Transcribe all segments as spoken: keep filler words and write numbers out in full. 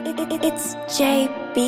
It's J B.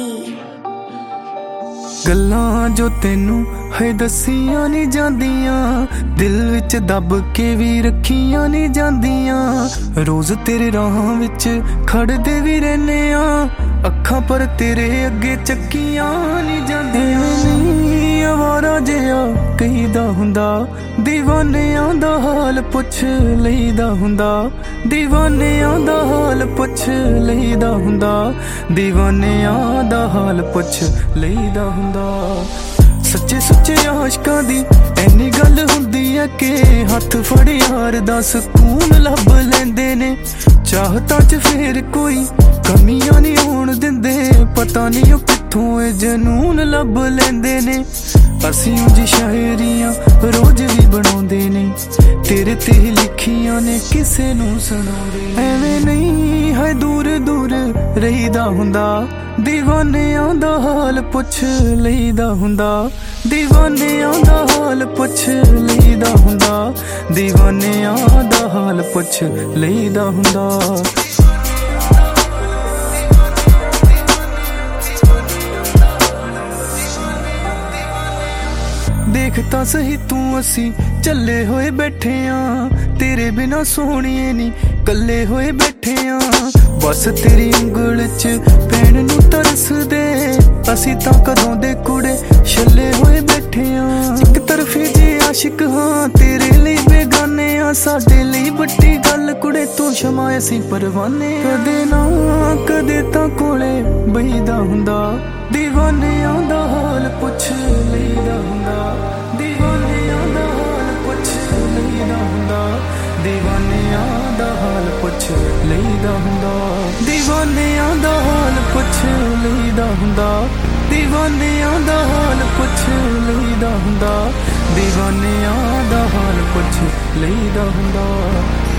ਗੱਲਾਂ ਜੋ ਤੈਨੂੰ ਹੈ ਦਸੀਆਂ ਨਹੀਂ ਜਾਂਦੀਆਂ, ਦਿਲ ਵਿੱਚ ਦੱਬ ਕੇ ਵੀ ਰੱਖੀਆਂ ਨਹੀਂ ਜਾਂਦੀਆਂ। ਰੋਜ਼ ਤੇਰੇ ਰਾਹਾਂ ਵਿੱਚ ਖੜਦੇ ਵੀ ਰਹਿੰਦੇ ਆ, ਅੱਖਾਂ ਪਰ ਤੇਰੇ ਅੱਗੇ ਚੱਕੀਆਂ ਨਹੀਂ ਜਾਂਦੀਆਂ। ਅਵਾਰਾ ਜਿਹਾ ਕਹੀਦਾ ਹੁੰਦਾ, دیਵਾਨਿਆਂ ਦਾ ਹਾਲ ਪੁੱਛ ਲਈਦਾ ਹੁੰਦਾ, دیਵਾਨਿਆਂ ਦਾ ਹਾਲ ਪੁੱਛ ਲਈਦਾ ਹੁੰਦਾ, دیਵਾਨਿਆਂ ਦਾ ਹਾਲ ਪੁੱਛ ਲਈਦਾ ਹੁੰਦਾ। ਸੱਚੇ ਸੁੱਚੇ ਆਸ਼ਕਾਂ ਦੀ ਐਨੀ ਗੱਲ ਹੁੰਦੀ ਹੈ ਕਿ ਹੱਥ ਫੜ ਯਾਰ ਦਾ ਸਕੂਨ ਲੱਭ ਲੈਂਦੇ ਨੇ। ਚਾਹਤਾਂ 'ਚ ਫੇਰ ਕੋਈ ਕਮੀਆਂ ਨਹੀਂ ਹੋਣ ਦਿੰਦੇ, ਪਤਾ ਨਹੀਂ ਉਹ ਕਿੱਥੋਂ ਇਹ ਜਨੂਨ ਲੱਭ ਲੈਂਦੇ ਨੇ। ਅਸੀਂ ਉਂਝ ਸ਼ਾਇਰੀਆਂ ਰੋਜ਼ ਵੀ ਬਣਾਉਂਦੇ ਨੇ, ਤੇਰੇ ਤੇ ਲਿਖੀਆਂ ਨੇ ਕਿਸੇ ਨੂੰ ਸੁਣਾਉਂਦੇ। ਐਵੇਂ ਨਹੀਂ ਹੈ ਦੂਰ ਦੂਰ ਰਹੀਦਾ ਹੁੰਦਾ, دیਵਾਨਿਆਂ ਦਾ ਹਾਲ ਪੁੱਛ ਲਈਦਾ ਹੁੰਦਾ, دیਵਾਨਿਆਂ ਦਾ ਹਾਲ ਪੁੱਛ ਲਈਦਾ ਹੁੰਦਾ, دیਵਾਨਿਆਂ ਦਾ ਹਾਲ ਪੁੱਛ ਲਈਦਾ ਹੁੰਦਾ। ਦੇਖ ਤਾਂ ਸਹੀ ਤੂੰ ਅਸੀਂ ਚੱਲੇ ਹੋਏ ਬੈਠੇ ਆਂ, ਤੇਰੇ ਬਿਨਾ ਸੋਹਣੀਏ ਨੀ ਕੱਲੇ ਹੋਏ ਬੈਠੇ ਆਂ। ਬਸ ਤੇਰੀ ਉਂਗਲ 'ਚ ਪੈਣ ਨੂੰ ਤਰਸਦੇ, ਅਸੀਂ ਤਾਂ ਕਦੋਂ ਦੇ ਕੁੜੇ ਛੱਲੇ ਹੋਏ ਬੈਠੇ ਆਂ। ਇੱਕ ਤਰਫੀ ਜੇ ਆਸ਼ਿਕ ਹਾਂ, ਤੇਰੇ ਲਈ ਬੇਗਾਨੇ ਆ, ਸਾਡੇ ਲਈ ਵੱਡੀ ਗੱਲ ਕੁੜੇ ਤੂੰ ਸ਼ਮਾ ਅਸੀਂ ਪਰਵਾਨੇ। ਕਦੇ ਨਾ ਕਦੇ ਤਾਂ ਕੋਲੇ ਬਹੀਦਾ ਹੁੰਦਾ, دیਵਾਨਿਆਂ ਦਾ ਹਾਲ ਪੁੱਛ ਲਈਦਾ ਹੁੰਦਾ, دیਵਾਨਿਆਂ ਦਾ ਹਾਲ ਪੁੱਛ ਲਈਦਾ ਹੁੰਦਾ, دیਵਾਨਿਆਂ ਦਾ ਹਾਲ ਪੁੱਛ ਲਈਦਾ ਹੁੰਦਾ, دیਵਾਨਿਆਂ ਦਾ ਹਾਲ ਪੁੱਛ ਲਈਦਾ ਹੁੰਦਾ, دیਵਾਨਿਆਂ ਦਾ ਹਾਲ ਪੁੱਛ ਲਈਦਾ ਹੁੰਦਾ, دیਵਾਨਿਆਂ ਦਾ ਹਾਲ ਪੁੱਛ ਲਈਦਾ ਹੁੰਦਾ।